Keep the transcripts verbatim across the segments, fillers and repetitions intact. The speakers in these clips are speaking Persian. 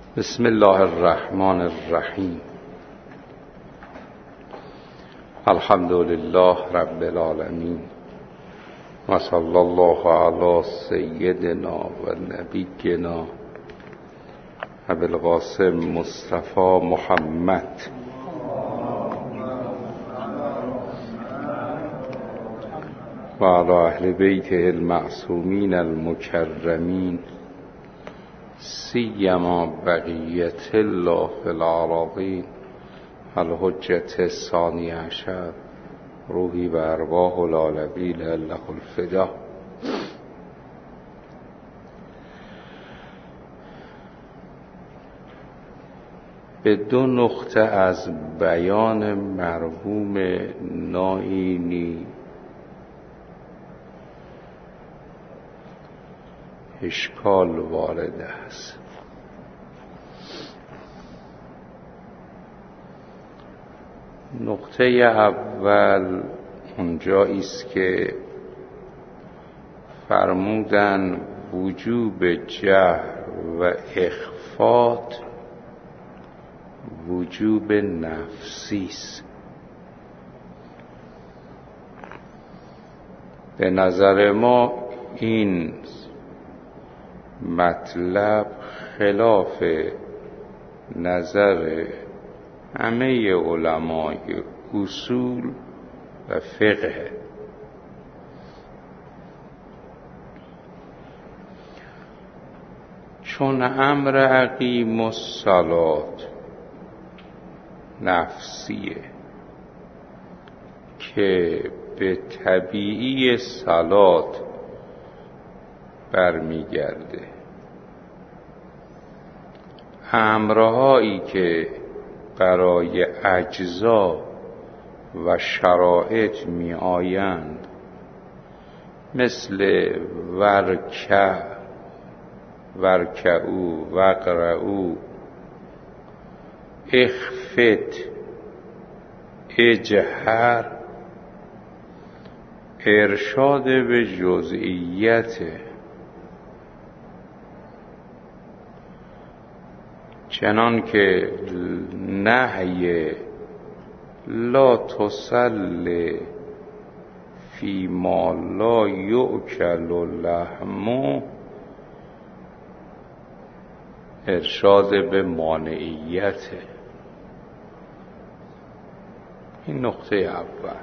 بسم الله الرحمن الرحیم. الحمد لله رب العالمین و صلی الله علی سیدنا و نبینا ابی القاسم مصطفی محمد و علی اهل بیته المعصومین المکرمین سیما بقیت الله فی العراقین الحجة الثانی عشر روحی و ارواح العالمین له الفدا. به دو نقطه از بیان مرحوم نائینی اشکال وارد است. نقطه اول اونجایی است که فرمودن وجوب جهر و اخفات وجوب نفسی است. به نظر ما این مطلب خلاف نظر همه علمای اصول و فقه. چون امر اقیم الصلات نفسیه که به طبیعی صلات برمیگرده، امرهایی که برای اجزا و شرایط می آیند مثل ورکع ورکعو وقرعو اخفت اجهر ارشاد به جزئیت، چنان که نهی لا تصل فی ما لا یؤکل لحمه ارشاد به مانعیت. این نقطه اول.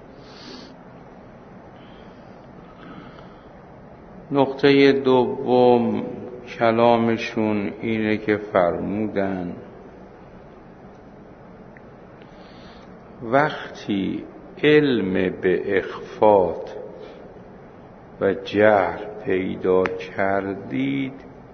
نقطه دوم کلامشون اینه که فرمودن وقتی علم به اخفات و جهر پیدا کردید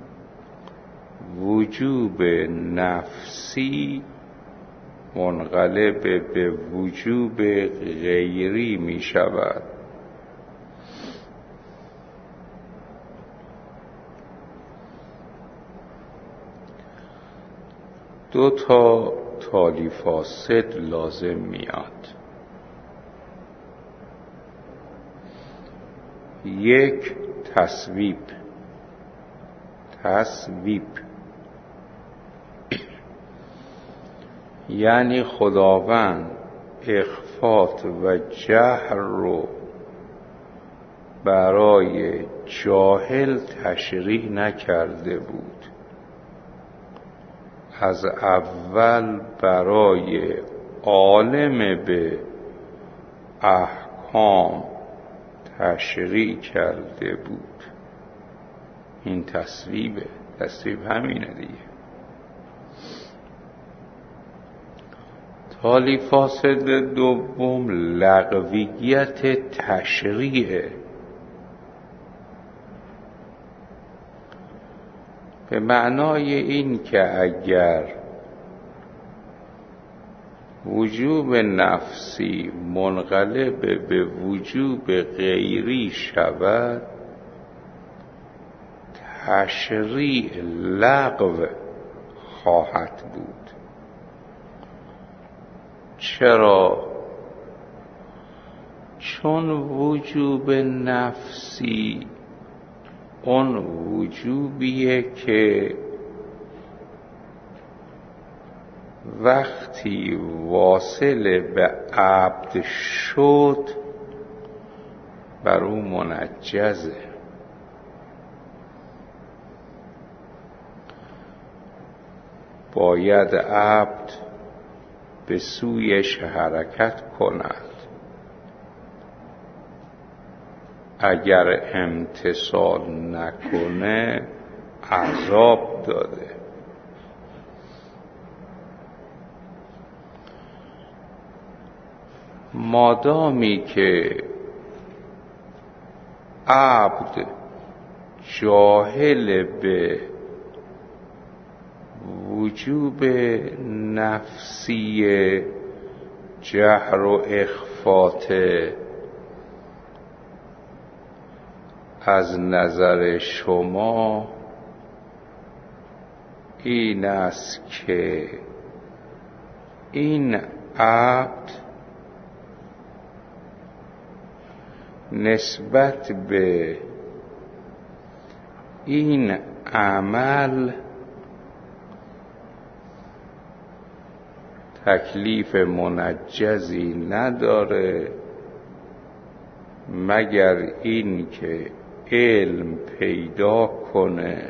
وجوب نفسی منقلب به وجوب غیری می شود. دو تا تالی فاسد لازم میاد. یک تصویب تصویب یعنی خداوند اخفات و جهر رو برای جاهل تشریح نکرده بود، از اول برای عالم به احکام تشریح کرده بود. این تصویبه. تصویب همینه دیگه. تالی فاسد دوم لغویت تشریعه، به معنای این که اگر وجوب نفسی منقلب به وجوب غیری شود تشریع لغو خواهد بود. چرا؟ چون وجوب نفسی اون وجوبیه که وقتی واصل به عبد شد بر او منجزه. باید عبد به سویش حرکت کند. اگر امتثال نکنه عذاب داده. مادامی که عبد جاهل به وجوب نفسی جهر و اخفات از نظر شما این است که این عبد نسبت به این عمل تکلیف منجزی نداره مگر این که علم پیدا کنه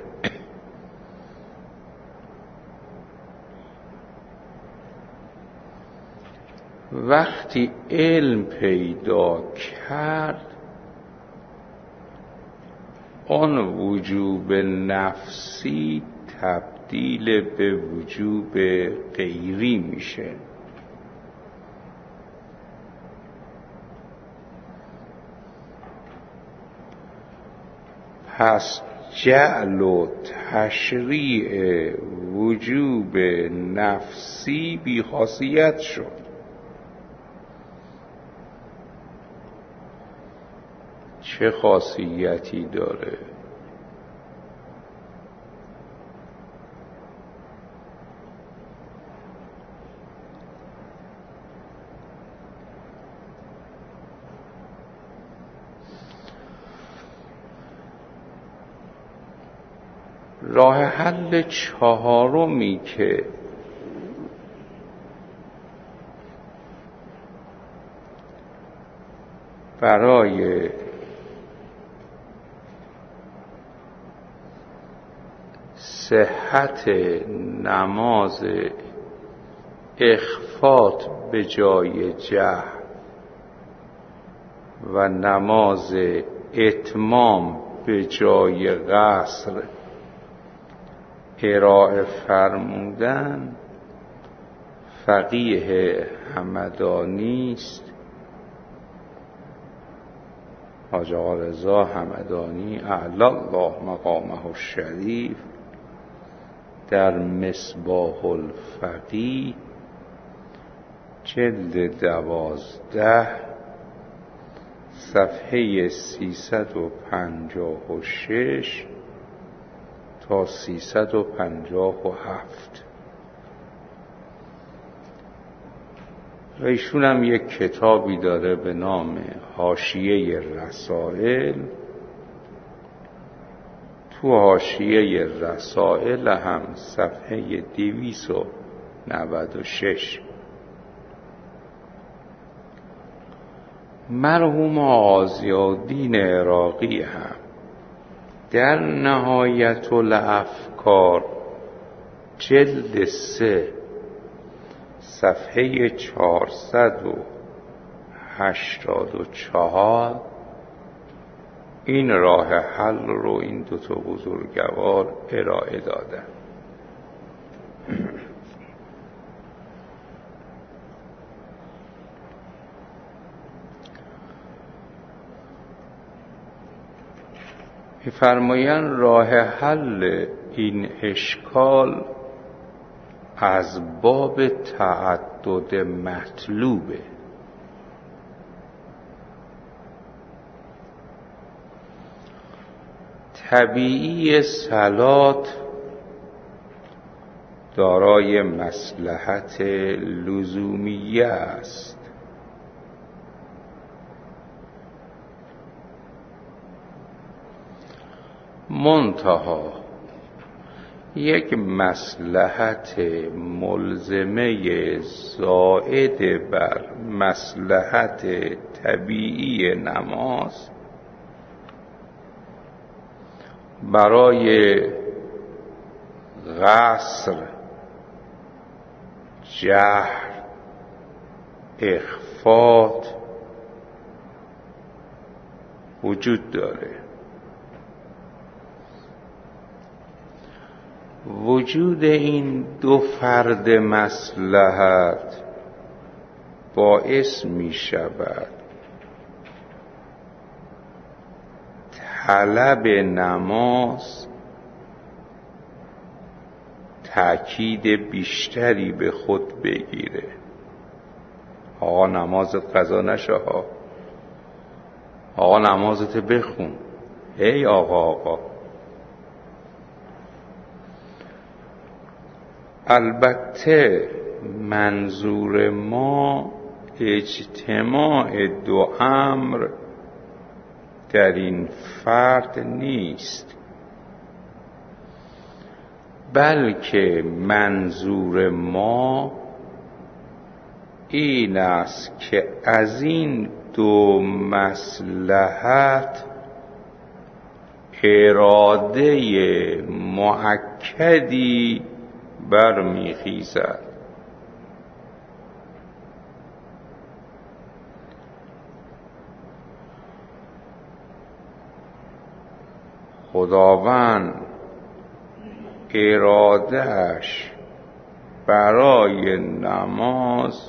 وقتی علم پیدا کرد آن وجوب نفسی تبدیل به وجوب غیری میشه. پس جعل و تشریع وجوب نفسی بی خاصیت شد. چه خاصیتی داره؟ راه حل چهارمی که برای صحت نماز اخفات به جای جهر و نماز اتمام به جای قصر ارائه فرمودن فقیه همدانی است حاج آقا رضا همدانی اعلی الله مقامه الشریف در مصباح الفقیه جلد دوازده صفحه سیصد و پنجاه و شش تا سیصد و پنجاه و هفت. و ایشون هم یک کتابی داره به نام حاشیه رسائل. تو حاشیه رسائل هم صفحه دویست و نود و شش مرحوم آغازی‌الدین عراقی هم در نهایت الافکار جلد سه صفحه چهارصد و هشتاد و چهار این راه حل رو این دو تا بزرگوار ارائه دادن. می‌فرمایند راه حل این اشکال از باب تعدد مطلوبه. طبیعی صلات دارای مصلحت لزومیه است. منتها یک مصلحت ملزمه زائد بر مصلحت طبیعی نماز برای قصر، جهر، اخفاء وجود داره. وجود این دو فرد مصلحت باعث می شود طلب نماز تأکید بیشتری به خود بگیره. آقا نمازت قضا نشه ها، آقا نمازت بخون، ای آقا آقا. البته منظور ما اجتماع دو امر در این فرد نیست، بلکه منظور ما این است که از این دو مصلحت اراده مؤکدی برمیخیزد. خداوند اراده‌اش برای نماز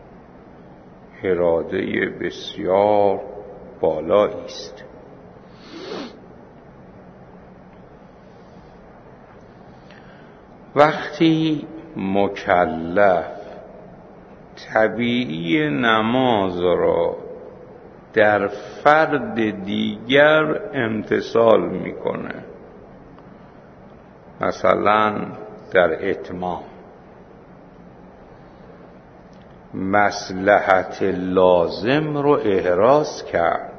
اراده بسیار بالایی است. وقتی مکلف طبیعی نماز را در فرد دیگر امتثال میکنه، مثلا در اتمام، مصلحت لازم رو احراز کرد،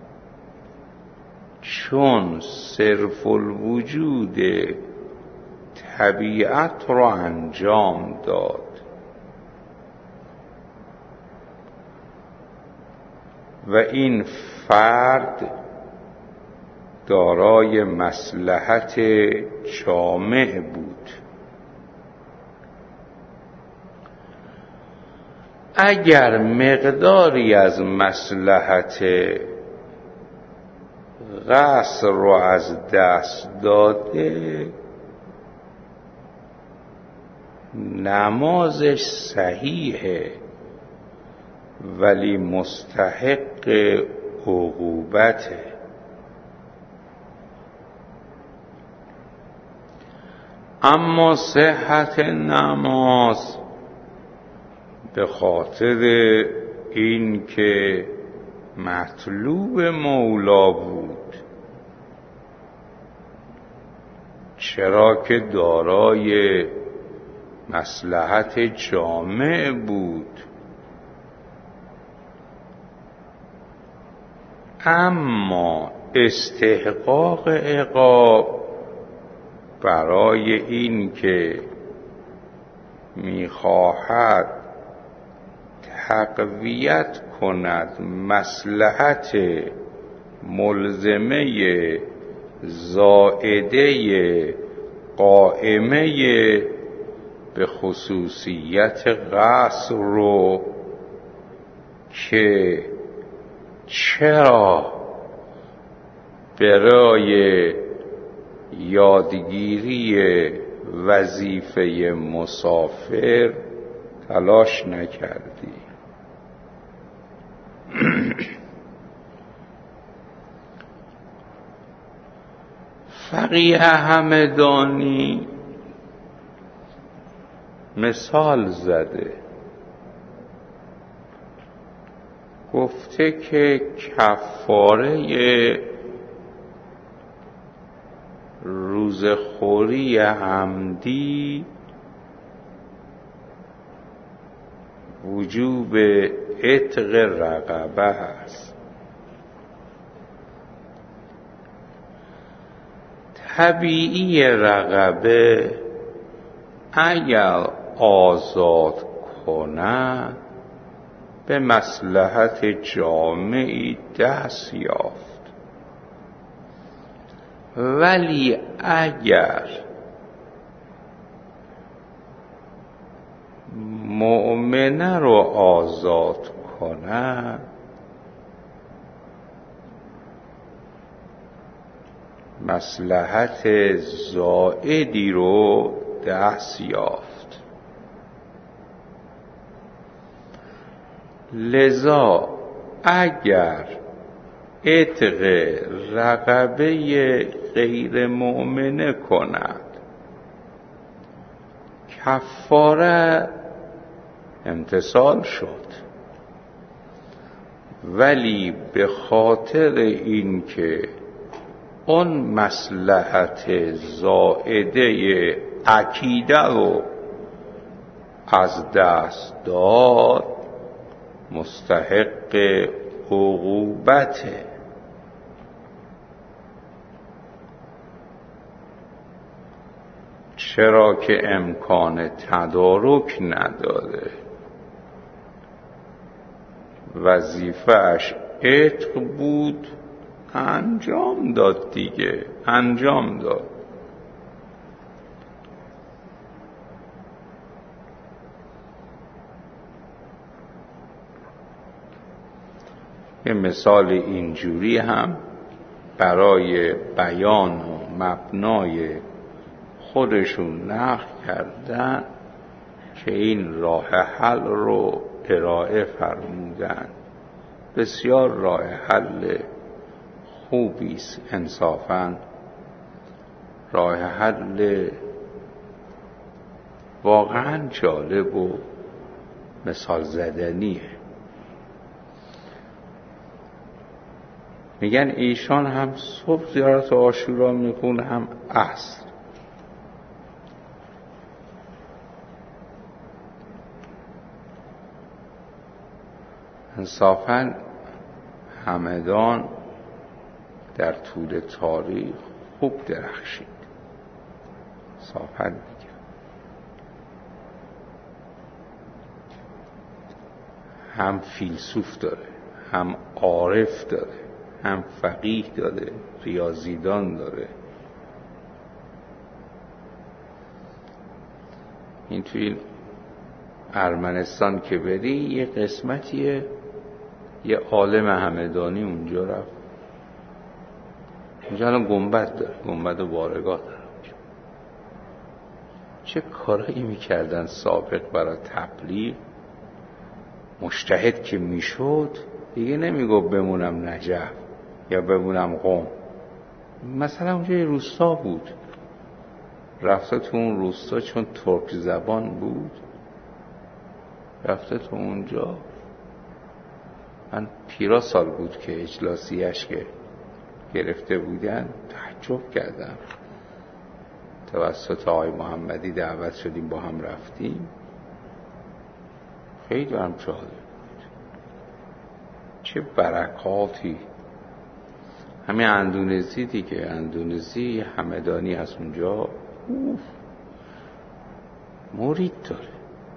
چون صرف الوجود طبیعت رو انجام داد و این فرد دارای مصلحت جامع بود. اگر مقداری از مصلحت قصر رو از دست داده، نمازش صحیحه ولی مستحق عقوبته. اما صحت نماز به خاطر این که مطلوب مولا بود، چرا که دارای مصلحت جامع بود، اما استحقاق عقاب برای این که میخواهد تقویت کند مصلحت ملزمه زائده قائمه به خصوصیت قصر رو، که چرا برای یادگیری وظیفه مسافر تلاش نکردی؟ فقیه همدانی مثال زده، گفته که کفاره روزخوری عمدی وجوب عتق رقبه است. طبیعی رقبه اگر آزاد کنه به مصلحت جامعی دست یافت، ولی اگر مؤمنه رو آزاد کنه مصلحت زائدی رو دست یافت. لذا اگر عتق رقبه غیر مؤمنه کند کفاره امتثال شد، ولی به خاطر این که اون مصلحت زائده عقیده رو از دست داد مستحق عقوبته. چرا که امکان تدارک نداره، وظیفه‌اش عتق بود، انجام داد دیگه، انجام داد. یه مثال اینجوری هم برای بیان و مبنای خودشون نقل کردن که این راه حل رو ارائه فرمودن. بسیار راه حل خوبی است، انصافاً راه حل واقعاً جالب و مثال زدنیه. میگن ایشان هم صبح زیارت عاشورا میخونه هم عصر. انصافاً همدان در طول تاریخ خوب درخشید. انصافاً میگم هم فیلسوف داره، هم عارف داره، هم فقیه داره، ریاضیدان داره. این توی ارمنستان که بری یه قسمتیه یه عالم همدانی اونجا رفت. اونجا الان گنبد داره، گنبد و بارگاه داره. چه کارایی میکردن سابق برای تبلیغ. مجتهد که میشد دیگه نمیگو بمونم نجف یا بمونم قم. مثلا اونجا یه روستا بود، رفته تو اون روستا چون ترک زبان بود، رفته تو اونجا. من پیرا سال بود که اجلاسیش که گرفته بودن، تعجب کردم. توسط آقای محمدی دعوت شدیم، با هم رفتیم. خیلی هم جالب بود، چه برکاتی. همین اندونزی دیگه، اندونزی همدانی از اونجا اوف. مرید داره.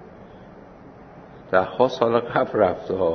ده ها سال قبل رفته ها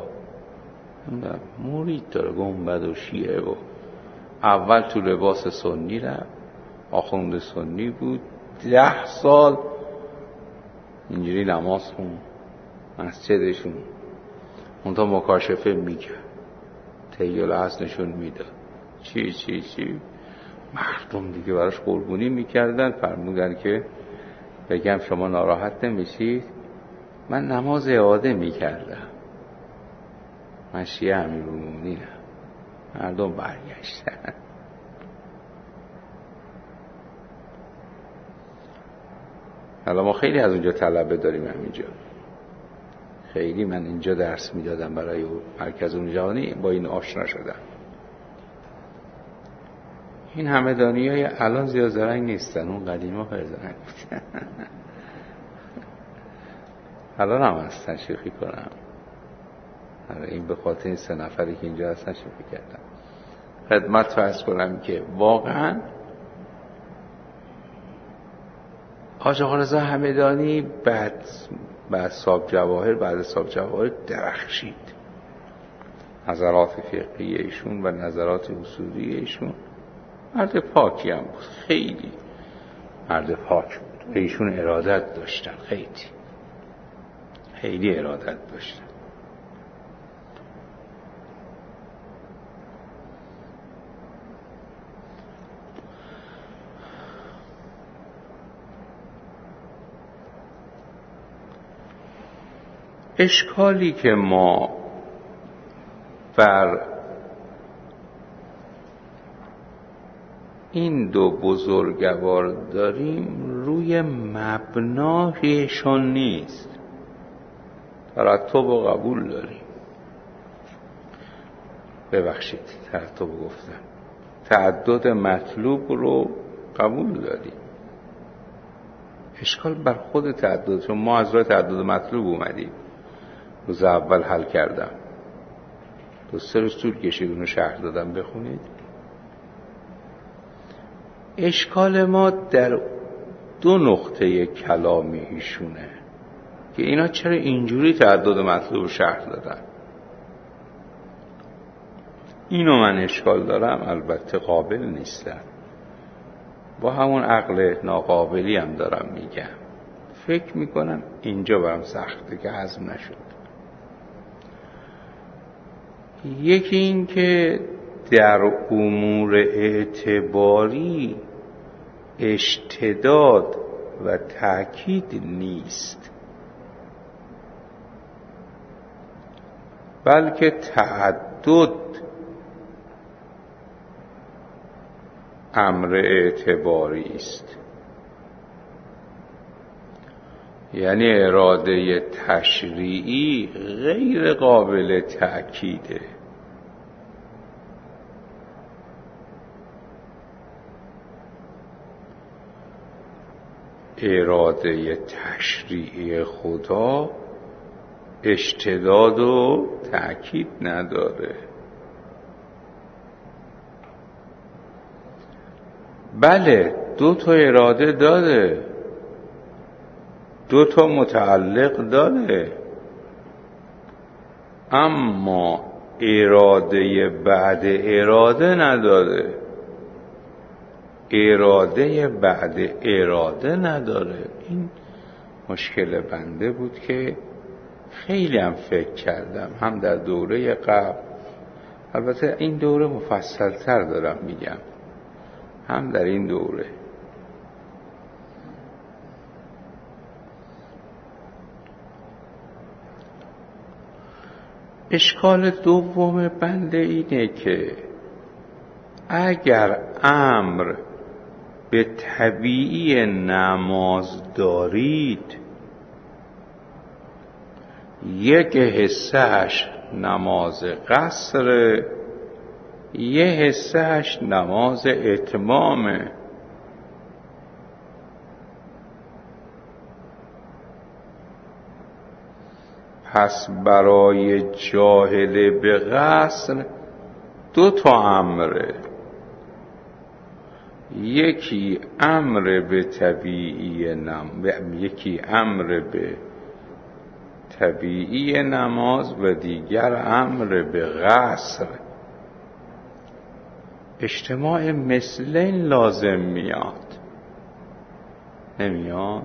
مرید داره، گنبد و شیعه. و اول تو لباس سنی رفت، آخوند سنی بود، ده سال اینجوری نماز خون مسجدشون. اونتا مکاشفه میکرد، تحیل عصر نشون میداد، چی چی چی. مردم دیگه براش قربونی میکردن. فرمودن که بگم شما ناراحت نمیشید، من نماز اعاده میکردم، من شیعه امیرالمومنینم. مردم برگشتن. حالا ما خیلی از اونجا طلبه داریم، همینجا خیلی. من اینجا درس میدادم برای مرکز علوم جهانی، با این آشنا شدم. این همدانی های الان زیاد زرنگ نیستن، اون قدیم ها خیلی زرنگ بودن. الان هم هستن، شوخی کنم. این به خاطر این سه نفری که اینجا هستن شوخی کردم. خدمت فرض کنم که واقعا حاج آقا رضا همدانی بعد بعد صاحب جواهر بعد صاحب جواهر درخشید. نظرات فقهی ایشون و نظرات اصولی ایشون، مرد پاکی هم بود، خیلی مرد پاک بود. ایشون ارادت داشتن، خیلی خیلی ارادت داشتن. اشکالی که ما بر این دو بزرگوار داریم روی مبنایشون نیست. ترتب و قبول داریم. ببخشید ترتب گفتم، تعدد مطلوب رو قبول داریم. اشکال بر خود تعدد، چون ما از راه تعدد مطلوب اومدیم. روز اول حل کردم، دو سه روز طول کشید اونو شرح دادم، بخونید. اشکال ما در دو نقطه کلامی ایشونه که اینا چرا اینجوری تعدد مطلوب رو شرح دادن. اینو من اشکال دارم، البته قابل نیستم، با همون عقل ناقابلی هم دارم میگم. فکر میکنم اینجا برام سخته که هضم نشد. یکی این که در امور اعتباری اشتداد و تأکید نیست، بلکه تعدد امر اعتباری است. یعنی اراده تشریعی غیر قابل تأکیده. اراده تشریعی خدا اشتداد و تأکید نداره، بله دو تا اراده داره، دو تا متعلق داره، اما اراده بعد اراده نداره. اراده بعد اراده نداره. این مشکل بنده بود که خیلی هم فکر کردم، هم در دوره قبل، البته این دوره مفصل تر دارم میگم، هم در این دوره. اشکال دوم بنده اینه که اگر امر به طبیعی نماز دارید، یک حصهش نماز قصر، یه حصهش نماز اتمامه. پس برای جاهل به قصر دو تا امره، یکی امر به طبیعی نم... یکی امر به طبیعی نماز و دیگر امر به قصر. اجتماع مثلین لازم میاد، نمیاد؟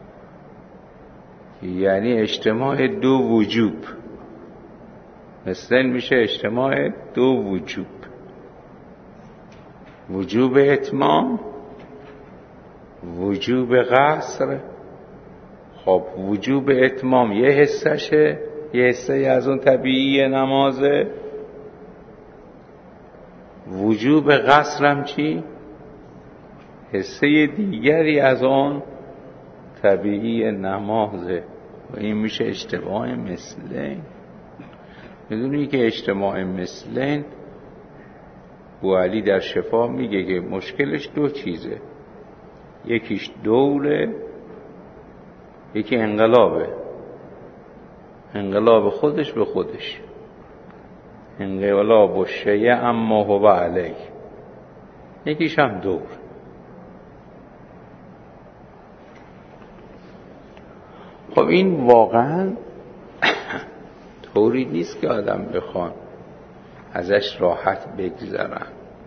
یعنی اجتماع دو وجوب. مثلین میشه اجتماع دو وجوب، وجوب اتمام، وجوب قصر. خب وجوب اتمام یه حصشه، یه حصه از اون طبیعی نمازه. وجوب قصرم چی؟ حصه دیگری از اون طبیعی نمازه. و این میشه اجتماع مثلین. میدونی که اجتماع مثلین بوعلی در شفا میگه که مشکلش دو چیزه، یکیش دوره، یکی انقلابه. انقلاب خودش به خودش، انقلاب و شیء اما هو علیه. یکیش هم دور. خب این واقعا طوری نیست که آدم بخوان ازش راحت بگذرن.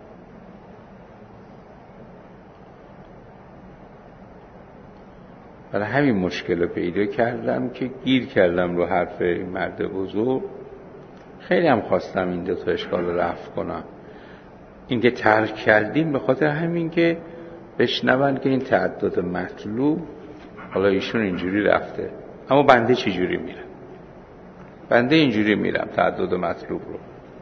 برای همین مشکل رو پیدا کردم که گیر کردم رو حرف این مرد بزرگ. خیلی هم خواستم این دو تا اشکال رو رفع کنم. این که ترک کردیم به خاطر همین که بشنون که این تعدد مطلوب حالا ایشون اینجوری رفته، اما بنده چی جوری میرم؟ بنده اینجوری میرم تعدد مطلوب رو.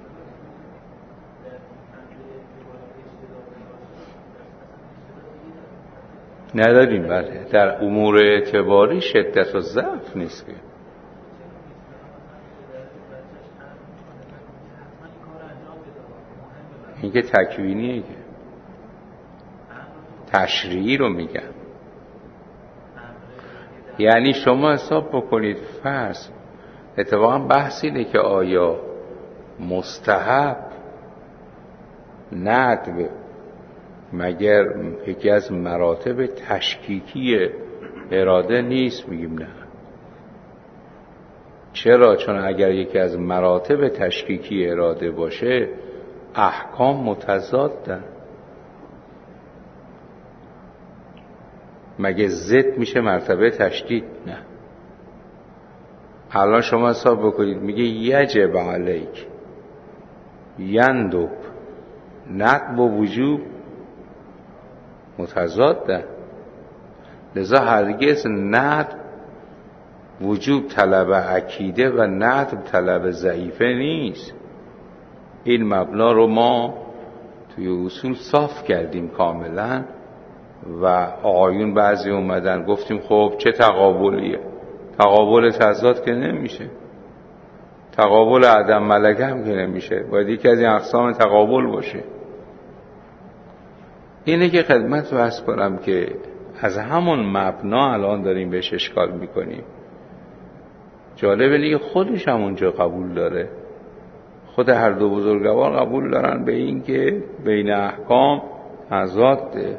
نداریم. بله در امور اعتباری شدت و ضعف نیست که. این که تکوینیه که تشریعی رو میگن. یعنی شما حساب بکنید فرض اتفاقا بحث اینه که آیا مستحب ندب مگر یکی از مراتب تشکیکی اراده نیست؟ میگیم نه. چرا؟ چون اگر یکی از مراتب تشکیکی اراده باشه احکام متضادن. مگه ضد میشه مرتبه تشدید؟ نه. الان شما حساب بکنید میگه یجب علیک یندب ندب و وجوب متضادن. لذا هرگز ندب وجوب طلب عقیده و ندب طلب ضعیفه نیست. این مبنا رو ما توی اصول صاف کردیم کاملا و آقایون بعضی اومدن گفتیم خب چه تقابلیه؟ تقابل تضاد که نمیشه، تقابل عدم ملکه هم که نمیشه، باید یکی از این اقسام تقابل باشه. اینه که خدمت واسه کنم که از همون مبنا الان داریم بهش اشکال میکنیم. جالب اینه که خودش هم اونجا قبول داره، خود هر دو بزرگوار قبول دارن به این که بین احکام تضاده.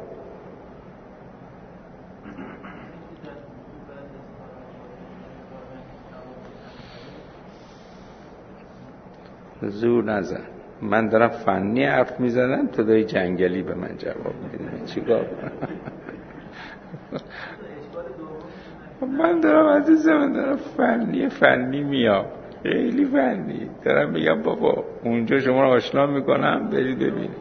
زور نزن، من دارم فنی حرف میزنم تو داری جنگلی به من جواب میدی. چیکار من دارم عزیزم من دارم فنی فنی میام خیلی فنی دارم میگم بابا اونجا شما رو آشنا میکنم برید ببینید.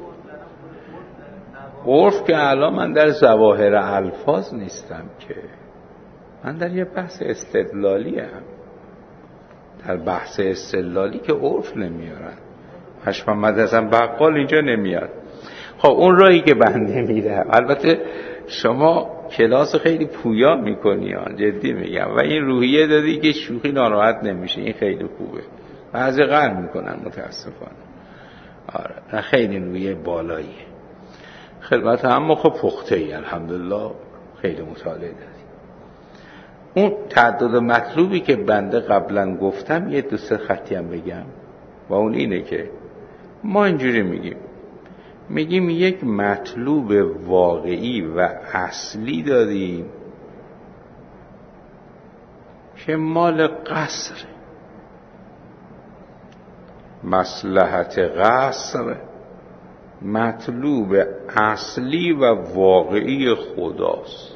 عرف که الان من در ظواهر الفاظ نیستم که، من در یه بحث استدلالی هم. در بحث استدلالی که عرف نمیارن. هشت محمد حسن بقال اینجا نمیاد. خب اون راهی که بنده میره، البته شما کلاس خیلی پویا میکنی ها، جدی میگم، و این روحیه دادی که شوخی ناراحت نمیشه، این خیلی خوبه. بعضی قهر میکنن متاسفانه. آره نه خیلی روحیه بالاییه. خدمت هم خب پخته ای الحمدلله خیلی مطالعه دادی. اون تعدد مطلوبی که بنده قبلا گفتم یه دو سه خطی هم بگم و اون اینه که ما اینجوری میگیم میگیم یک مطلوب واقعی و اصلی داریم که مال قصر، مصلحت قصر مطلوب اصلی و واقعی خداست،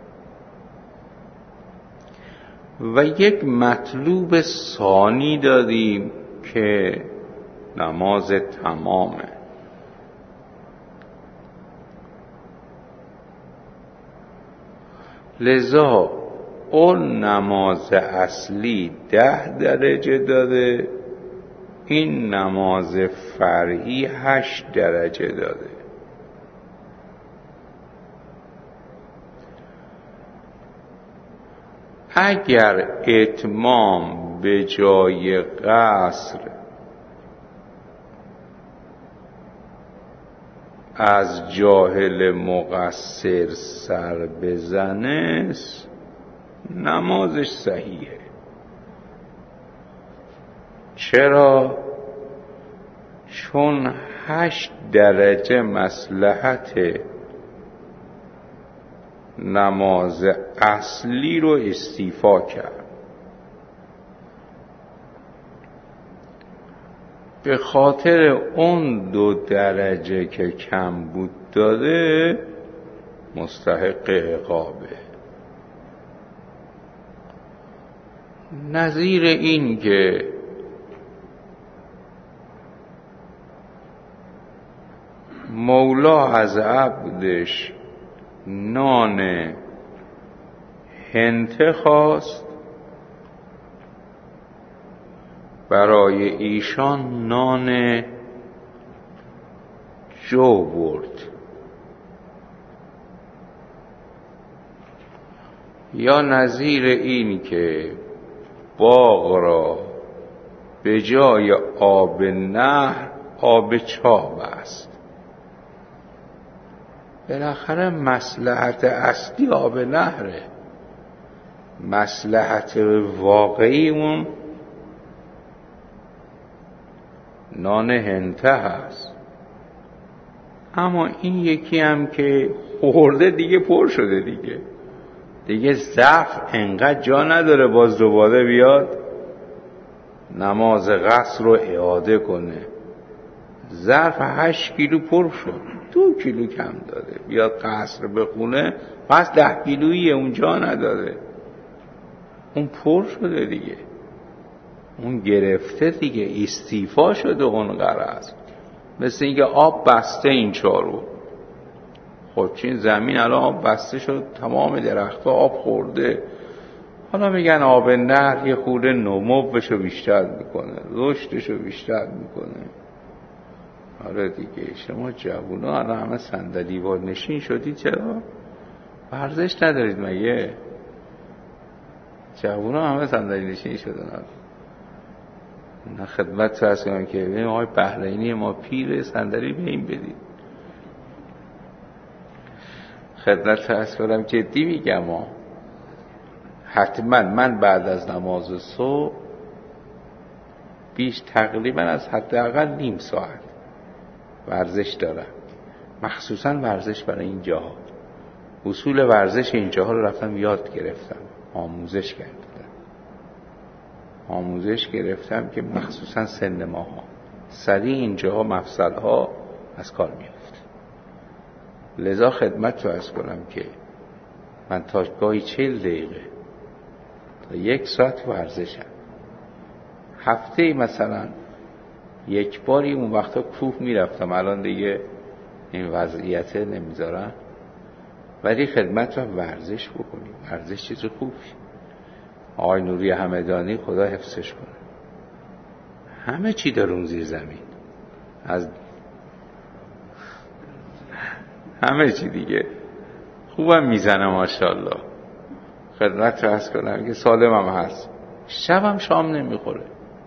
و یک مطلوب ثانی داریم که نماز تمامه. لذا اون نماز اصلی ده درجه داده، این نماز فرعی هشت درجه داده. اگر اتمام به جای قصر از جاهل مقصر سر بزنه نمازش صحیحه. چرا؟ چون هشت درجه مصلحت نماز اصلی رو استیفا کرد. به خاطر اون دو درجه که کم بود داده مستحق عقابه. نظیر این که مولا از عبدش نان هنته خواست، برای ایشان نان جو برد. یا نظیر این که باغ را به جای آب نهر آب چاه است. بالاخره مصلحت اصلی آب نهره، مصلحت واقعی اون نان هنته هست. اما این یکی هم که خورده دیگه پر شده، دیگه دیگه ضعف انقدر جا نداره باز دوباره بیاد نماز قصر رو اعاده کنه. ظرف هشت کیلو پر شد، دو کیلو کم داده، بیاد قصر بخونه پس ده کیلویی اونجا نداره، اون پر شده دیگه، اون گرفته دیگه، استیفا شده اون غرض. مثل اینکه آب بسته این چارو. خب چین زمین الان آب بسته شد، تمام درختها آب خورده، حالا میگن آب نهر یه خورده نموشو بیشتر میکنه، رشدشو بیشتر میکنه. آره دیگه، شما جوونا الان همه صندلی وار نشین شدید، چرا؟ ورزش ندارید مگه؟ جوونا همه صندلی نشین شدن. نه خدمت تو هست کنم که ببینیم آقای بحرینی ما پیر، صندلی به این بدید. خدمت تو هست کنم جدی میگم ما حتما من بعد از نماز صبح بیش تقریبا از حداقل نیم ساعت ورزش دارم، مخصوصا ورزش برای این جاها. اصول ورزش این جاها رو رفتم یاد گرفتم، آموزش کردم آموزش گرفتم که مخصوصا سن ماها سریع این جاها مفصلها از کار میفته. لذا خدمت تو عرض کنم که من تا گاهی چهل دقیقه تا یک ساعت ورزشم. هفته مثلا یک باری اون وقتا کوه میرفتم، الان دیگه این وضعیت نمیذارم، ولی خدمت رو ورزش بکنیم. ورزش چیز خوبی. آقای نوری همدانی خدا حفظش کنه، همه چی داره اون زیر زمین، از همه چی دیگه خوبم میزنه ماشاءالله. خدمت رو عرض کنم که سالم هم هست، شبم شام نمیخوره.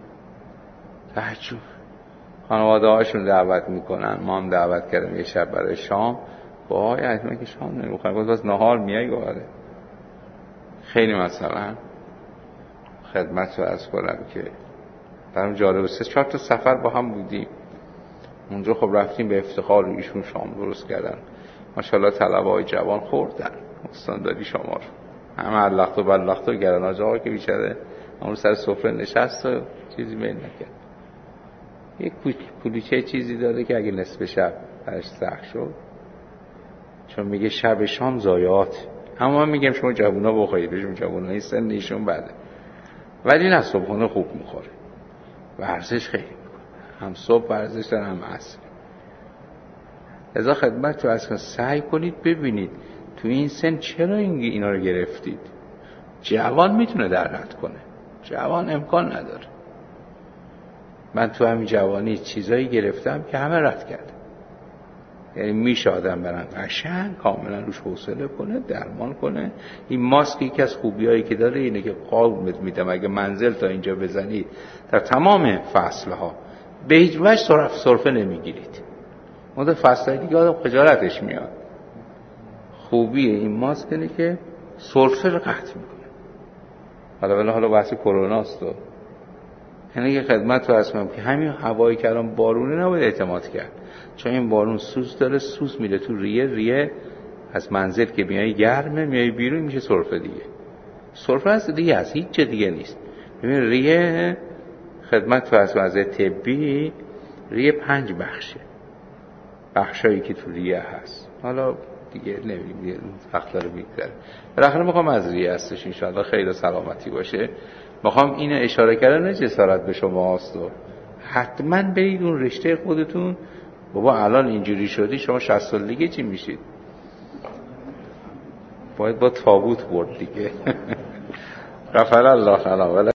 تعجب، خانواده هاشون دعوت میکنن، ما هم دعوت کردیم یه شب برای شام، با آقای حتما که شام نمیخوره، باز باز نهار میای گواره. خیلی مثلا خدمت رو عرض کنم که برام جالب است. چهار تا سفر با هم بودیم اونجا، خب رفتیم به افتخار ایشون شام درست کردن، ماشاءالله طلبه‌های جوان خوردن استانداری شما رو، همه علخت و بلخت و گرن. آقا که بیچاره اون سر سفره نشست و چیزی میل نکرد. یک کلوچه چیزی داره که اگه نصف شب برش سخت شد، چون میگه شب شام ضایعات. اما من میگم شما جوونا بخورید، بهشون جوونا این سن ایشون بده، ولی نه صبحونه خوب میخوره، ورزش خیلی میکنه، هم صبح ورزش داره هم عصر. لذا خدمت تو اصلا سعی کنید ببینید تو این سن چرا اینا رو گرفتید. جوان میتونه در رد کنه، جوان امکان نداره. من تو همین جوانی چیزایی گرفتم که همه رد کرد. یعنی میشه آدم برن قشنگ کاملا روش حوصله کنه، درمان کنه. این ماسک یکی از خوبیایی که داره اینه که قول میدم اگه منزل تا اینجا بزنید در تمام فصلها به هیچ وجه سرف سرفه نمیگیرید. مدت فصلهای دیگه آدم خجالتش میاد. خوبی این ماسک اینه که سرفه رو قطع میکنه. حالا ولی حالا بحث کرونا است، یعنی که خدمت رو هستم که همین هوایی که الان بارونه نباید اعتماد کرد، چون این بارون سوز داره، سوز میره تو ریه، ریه از منزل که میای گرمه، میای بیرون میشه سرفه دیگه. سرفه از ریه است، هیچ چه دیگه نیست. ببین ریه خدمت تو از وضع طبی، ریه پنج بخشه، بخشایی که تو ریه هست. حالا دیگه نمیدونم دیگه وقت داره میگذره. بالاخره میخوام از ریه هستش ان شاء الله خیر و سلامتی باشه. میخوام اینو اشاره کردم، نه جسارت به شما هست و حتما برید اون رشته خودتون. بابا الان اینجوری شدی، شما شصت سال دیگه چی میشید؟ باید با تابوت برد دیگه. غفر الله تعالی.